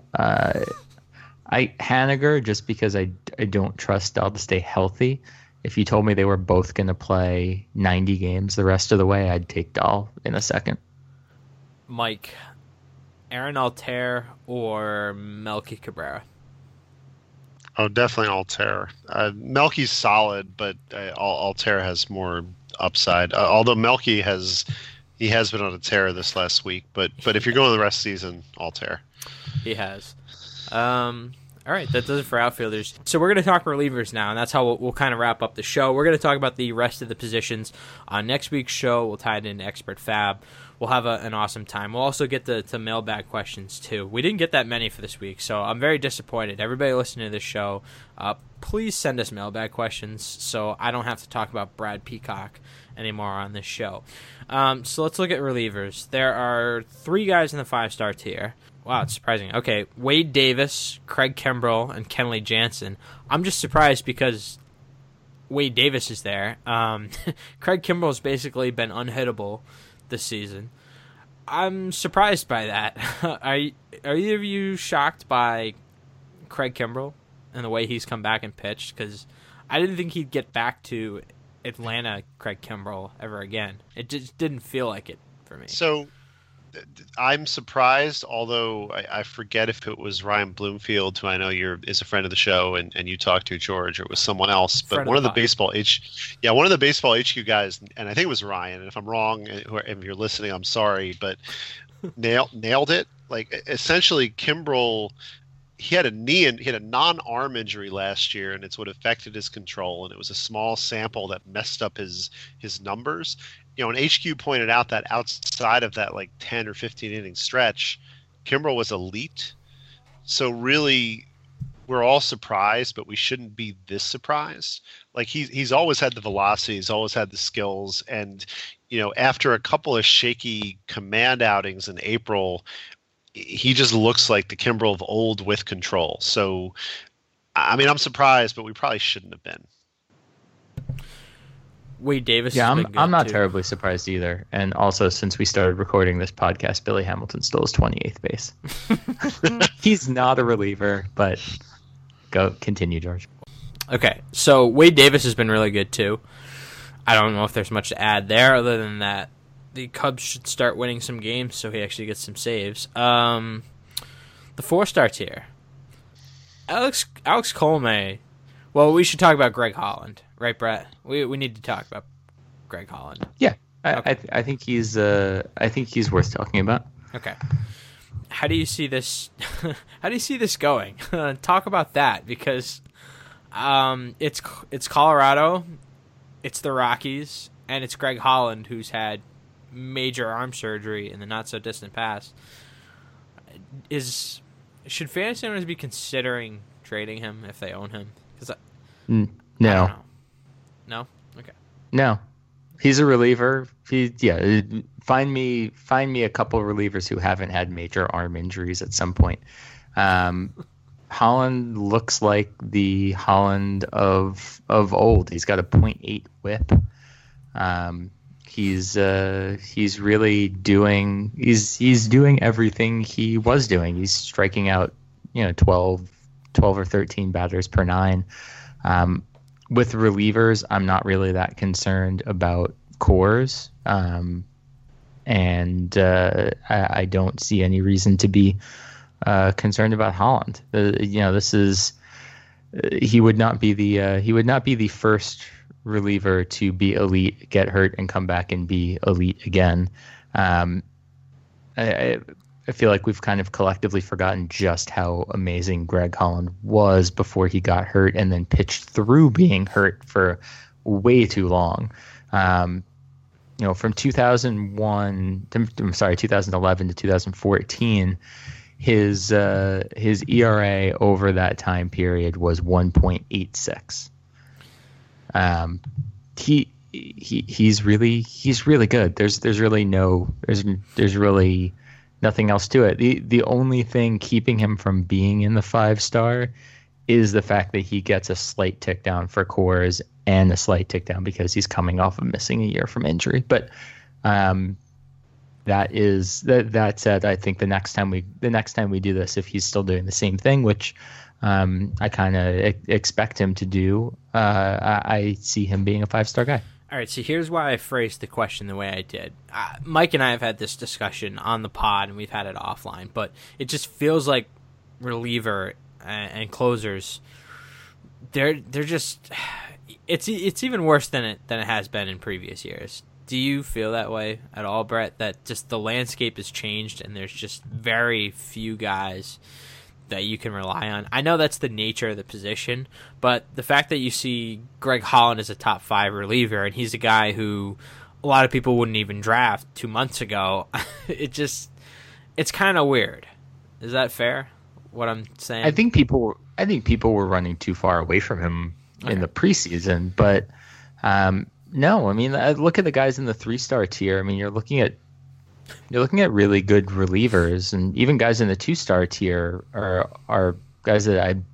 Haniger, just because I don't trust Dahl to stay healthy. If you told me they were both going to play 90 games the rest of the way, I'd take Dahl in a second. Mike, Aaron Altair or Melky Cabrera? Oh, definitely Altair. Melky's solid, but Altair has more upside. Although Melky has been on a tear this last week, but if you're going the rest of the season, Altair. He has. All right, that does it for outfielders. So we're going to talk relievers now, and that's how we'll kind of wrap up the show. We're going to talk about the rest of the positions on next week's show. We'll tie it into Expert Fab. We'll have an awesome time. We'll also get to mailbag questions, too. We didn't get that many for this week, so I'm very disappointed. Everybody listening to this show, please send us mailbag questions so I don't have to talk about Brad Peacock anymore on this show. So let's look at relievers. There are 3 guys in the 5-star tier. Wow, it's surprising. Okay, Wade Davis, Craig Kimbrell, and Kenley Jansen. I'm just surprised because Wade Davis is there. Craig Kimbrell's basically been unhittable this season. I'm surprised by that. Are either of you shocked by Craig Kimbrell and the way he's come back and pitched? Because I didn't think he'd get back to Atlanta Craig Kimbrell ever again. It just didn't feel like it for me. So I'm surprised, although I forget if it was Ryan Bloomfield, who I know is a friend of the show, and you talked to, George, or it was someone else. But one of the baseball HQ guys, and I think it was Ryan. And if I'm wrong, if you're listening, I'm sorry, but nailed it. Like, essentially, Kimbrel, he had a non-arm injury last year, and it's what affected his control, and it was a small sample that messed up his numbers. And HQ pointed out that outside of that 10 or 15 inning stretch, Kimbrel was elite. So really, we're all surprised, but we shouldn't be this surprised. He's always had the velocity, he's always had the skills, and after a couple of shaky command outings in April, he just looks like the Kimbrel of old with control. So, I mean, I'm surprised, but we probably shouldn't have been. Wade Davis. Yeah, has been I'm not too. terribly surprised either. And also, since we started recording this podcast, Billy Hamilton still is 28th base. He's not a reliever, but continue, George. Okay, so Wade Davis has been really good too. I don't know if there's much to add there other than that the Cubs should start winning some games so he actually gets some saves. The 4-star tier. Alex Colomé. Well, we should talk about Greg Holland, right, Brett? We need to talk about Greg Holland. Yeah, Okay. I think he's worth talking about. Okay. How do you see this? How do you see this going? Talk about that, because it's Colorado, it's the Rockies, and it's Greg Holland, who's had major arm surgery in the not so distant past. Should fantasy owners be considering trading him if they own him? No. I don't know. No? Okay. No. He's a reliever. Find me a couple of relievers who haven't had major arm injuries at some point. Holland looks like the Holland of old. He's got a .8 whip. He's really doing everything he was doing. He's striking out 12 or 13 batters per 9. With relievers, I'm not really that concerned about cores, and I don't see any reason to be concerned about Holland. He would not be the first reliever to be elite, get hurt, and come back and be elite again. I feel like we've kind of collectively forgotten just how amazing Greg Holland was before he got hurt and then pitched through being hurt for way too long. From 2011 to 2014, his ERA over that time period was 1.86. He's really good. There's really nothing else to it. The only thing keeping him from being in the 5-star is the fact that he gets a slight tick down for cores and a slight tick down because he's coming off of missing a year from injury. But that said, I think the next time we do this, if he's still doing the same thing, which I kind of expect him to do, I see him being a 5-star guy. All right, so here's why I phrased the question the way I did. Mike and I have had this discussion on the pod, and we've had it offline, but it just feels like reliever and closers, they're just it's even worse than it has been in previous years. Do you feel that way at all, Brett? That just the landscape has changed, and there's just very few guys that you can rely on. I know that's the nature of the position, but the fact that you see Greg Holland as a top 5 reliever, and he's a guy who a lot of people wouldn't even draft 2 months ago, it's kind of weird. Is that fair, what I'm saying? I think people were running too far away from him in the preseason, but no, I mean, look at the guys in the 3-star tier. I mean, you're looking at really good relievers, and even guys in the 2-star tier are guys that I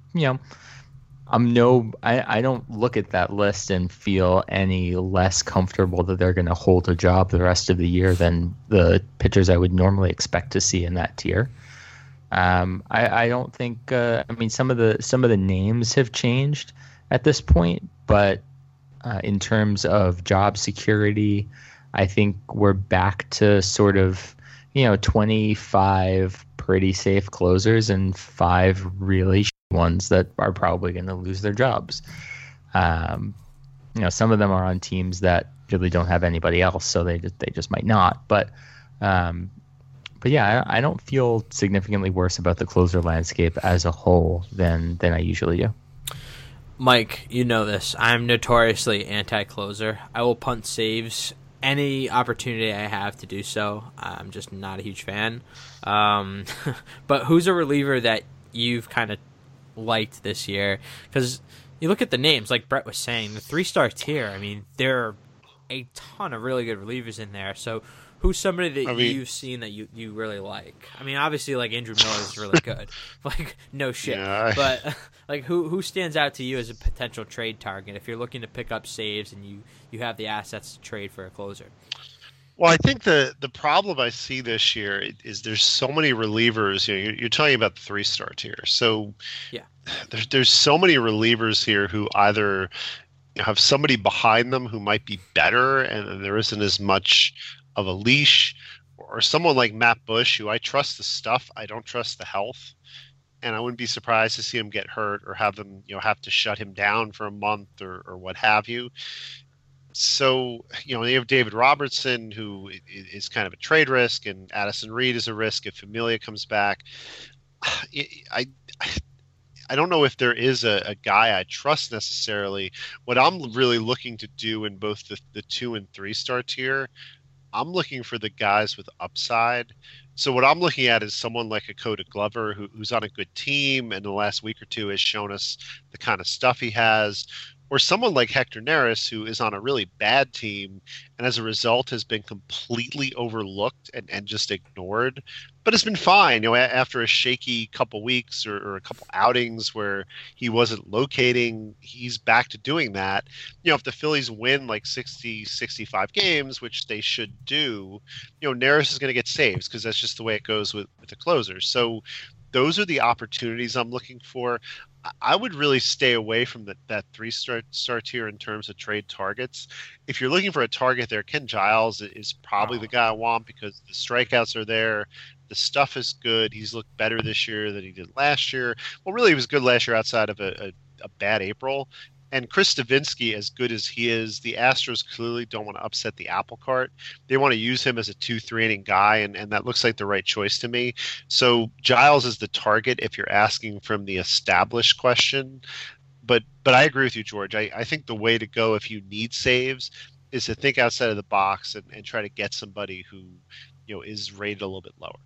don't look at that list and feel any less comfortable that they're going to hold a job the rest of the year than the pitchers I would normally expect to see in that tier. I don't think. I mean, some of the names have changed at this point, but in terms of job security, I think we're back to sort of 25 pretty safe closers and 5 really ones that are probably going to lose their jobs. Some of them are on teams that really don't have anybody else, so they just might not. But yeah, I don't feel significantly worse about the closer landscape as a whole than I usually do. Mike, you know this. I'm notoriously anti-closer. I will punt saves any opportunity I have to do so. I'm just not a huge fan. But who's a reliever that you've kind of liked this year? Because you look at the names, like Brett was saying, the 3-star tier, I mean, there are a ton of really good relievers in there. So who's somebody that you've seen that you really like? I mean, obviously, like, Andrew Miller is really good. Like, no shit. Yeah. But, like, who stands out to you as a potential trade target if you're looking to pick up saves and you have the assets to trade for a closer? Well, I think the problem I see this year is there's so many relievers. You're talking about the 3-star tier. So yeah, there's so many relievers here who either have somebody behind them who might be better and there isn't as much of a leash, or someone like Matt Bush, who I trust the stuff, I don't trust the health, and I wouldn't be surprised to see him get hurt or have them have to shut him down for a month or what have you. So you have David Robertson, who is kind of a trade risk, and Addison Reed is a risk if Familia comes back. I don't know if there is a guy I trust necessarily. What I'm really looking to do in both the 2 and 3-star tier, I'm looking for the guys with upside. So what I'm looking at is someone like a Coda Glover who's on a good team and the last week or two has shown us the kind of stuff he has, or someone like Hector Neris who is on a really bad team and as a result has been completely overlooked and just ignored, but it's been fine. After a shaky couple weeks or a couple outings where he wasn't locating, he's back to doing that. If the Phillies win like 60, 65 games, which they should do, Neris is going to get saves because that's just the way it goes with the closers. So those are the opportunities I'm looking for. I would really stay away from that 3-star tier in terms of trade targets. If you're looking for a target there, Ken Giles is probably the guy I want because the strikeouts are there. The stuff is good. He's looked better this year than he did last year. Well, really, he was good last year outside of a bad April. And Chris Stavinsky, as good as he is, the Astros clearly don't want to upset the apple cart. They want to use him as a 2-3 inning guy, and that looks like the right choice to me. So Giles is the target if you're asking from the established question. But I agree with you, George. I think the way to go if you need saves is to think outside of the box and try to get somebody who is rated a little bit lower.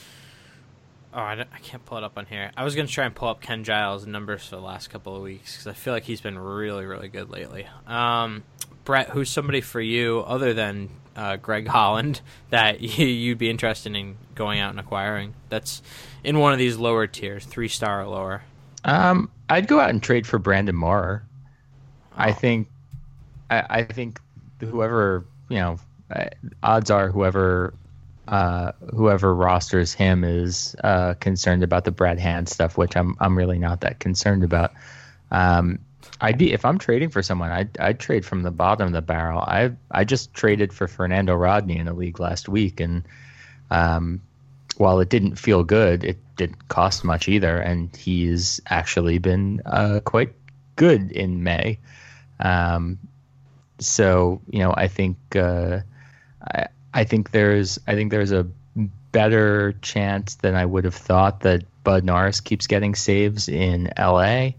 Oh, I can't pull it up on here. I was going to try and pull up Ken Giles' numbers for the last couple of weeks because I feel like he's been really, really good lately. Brett, who's somebody for you other than Greg Holland that you'd be interested in going out and acquiring that's in one of these lower tiers, 3-star or lower? I'd go out and trade for Brandon Moore. Oh. I think whoever, odds are whoever rosters him is concerned about the Brad Hand stuff, which I'm really not that concerned about. If I'm trading for someone, I'd trade from the bottom of the barrel. I just traded for Fernando Rodney in a league last week, and while it didn't feel good, it didn't cost much either, and he's actually been quite good in May. So I think I think there's a better chance than I would have thought that Bud Norris keeps getting saves in LA.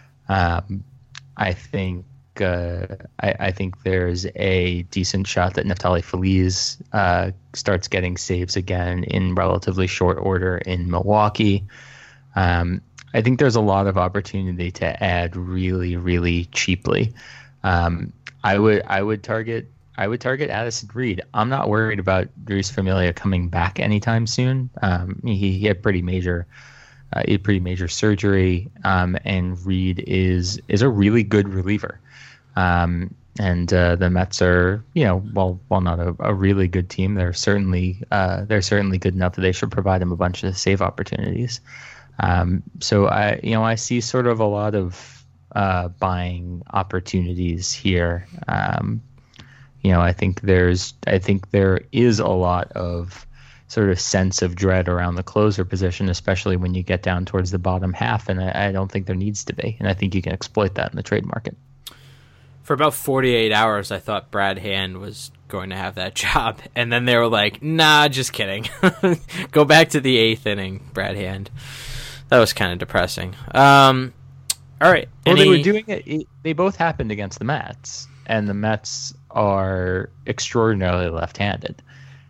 I think there's a decent shot that Neftali Feliz starts getting saves again in relatively short order in Milwaukee. I think there's a lot of opportunity to add really, really cheaply. I would target Addison Reed. I'm not worried about Luis Familia coming back anytime soon. He had pretty major surgery, and Reed is a really good reliever. And the Mets are, while not a really good team, they're certainly good enough that they should provide him a bunch of save opportunities. So I see sort of a lot of buying opportunities here. I think there is a lot of sort of sense of dread around the closer position, especially when you get down towards the bottom half. And I don't think there needs to be. And I think you can exploit that in the trade market. For about 48 hours, I thought Brad Hand was going to have that job. And then they were like, nah, just kidding. Go back to the 8th inning, Brad Hand. That was kind of depressing. All right. Well, they were doing it. They both happened against the Mets. And the Mets are extraordinarily left-handed.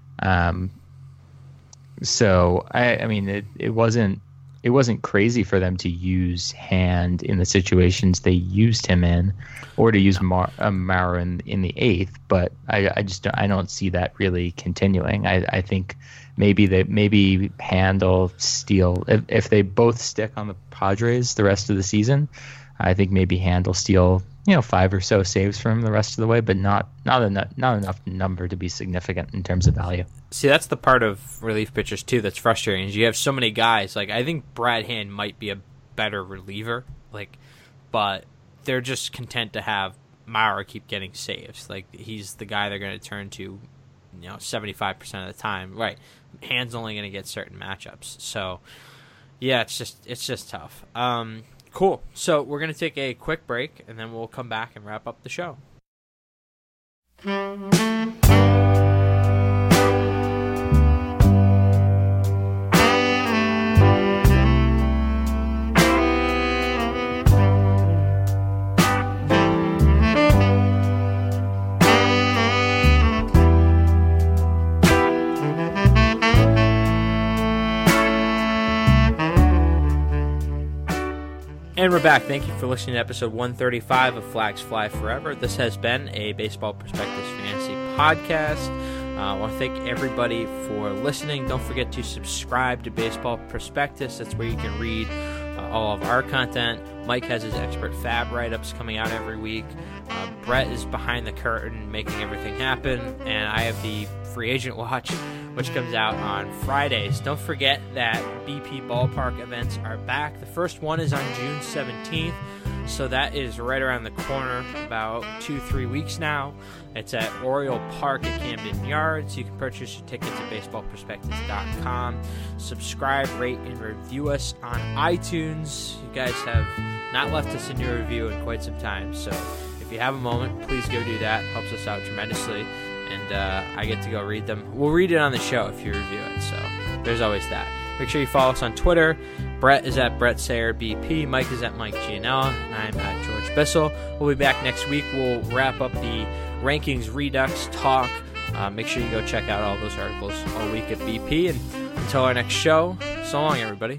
So I mean, it wasn't crazy for them to use Hand in the situations they used him in, or to use Mauer in the 8th. But I don't see that really continuing. I think maybe Hand will steal if they both stick on the Padres the rest of the season. I think maybe Hand will steal 5 or so saves from him the rest of the way, but not enough number to be significant in terms of value. See, that's the part of relief pitchers too that's frustrating. Is you have so many guys. Like, I think Brad Hand might be a better reliever, but they're just content to have Mauer keep getting saves. Like, he's the guy they're going to turn to, 75% of the time. Right, Hand's only going to get certain matchups. So, yeah, it's just tough. Cool. So we're going to take a quick break, and then we'll come back and wrap up the show. And we're back. Thank you for listening to episode 135 of Flags Fly Forever. This has been a Baseball Prospectus Fantasy podcast. I want to thank everybody for listening. Don't forget to subscribe to Baseball Prospectus. That's where you can read all of our content. Mike has his expert fab write-ups coming out every week. Brett is behind the curtain making everything happen. And I have the Free Agent Watch, which comes out on Fridays. Don't forget that BP Ballpark events are back. The first one is on June 17th, so that is right around the corner, about 2-3 weeks now. It's at Oriole Park at Camden Yards. You can purchase your tickets at baseballprospectus.com. Subscribe, rate, and review us on iTunes. You guys have not left us a new review in quite some time, so if you have a moment, please go do that. Helps us out tremendously. And I get to go read them. We'll read it on the show if you review it, so there's always that. Make sure you follow us on Twitter. Brett is at Brett Sayer BP. Mike is at Mike Gianella. And I'm at George Bissell. We'll be back next week. We'll wrap up the Rankings Redux talk. Make sure you go check out all those articles all week at BP. And until our next show, so long, everybody.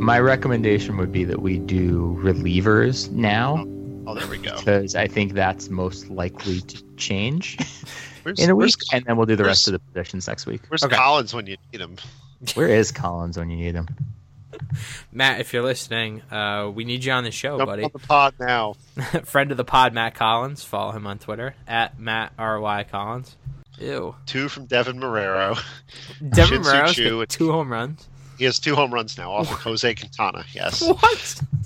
my recommendation would be that we do relievers now. Oh, there we go. Because I think that's most likely to change Where's, in a week, where's- and then we'll do the where's- rest of the positions next week. Where's Okay. Collins when you need him? Where is Collins when you need him? Matt, if you're listening, we need you on the show, Jump buddy. on the pod now. Friend of the pod, Matt Collins. Follow him on Twitter at Matt RY Collins. Ew. 2 from Devin Marrero. Devin Shin-Soo Moreau's Choo. got 2 home runs. He has 2 home runs now off of Jose Quintana. Yes. What?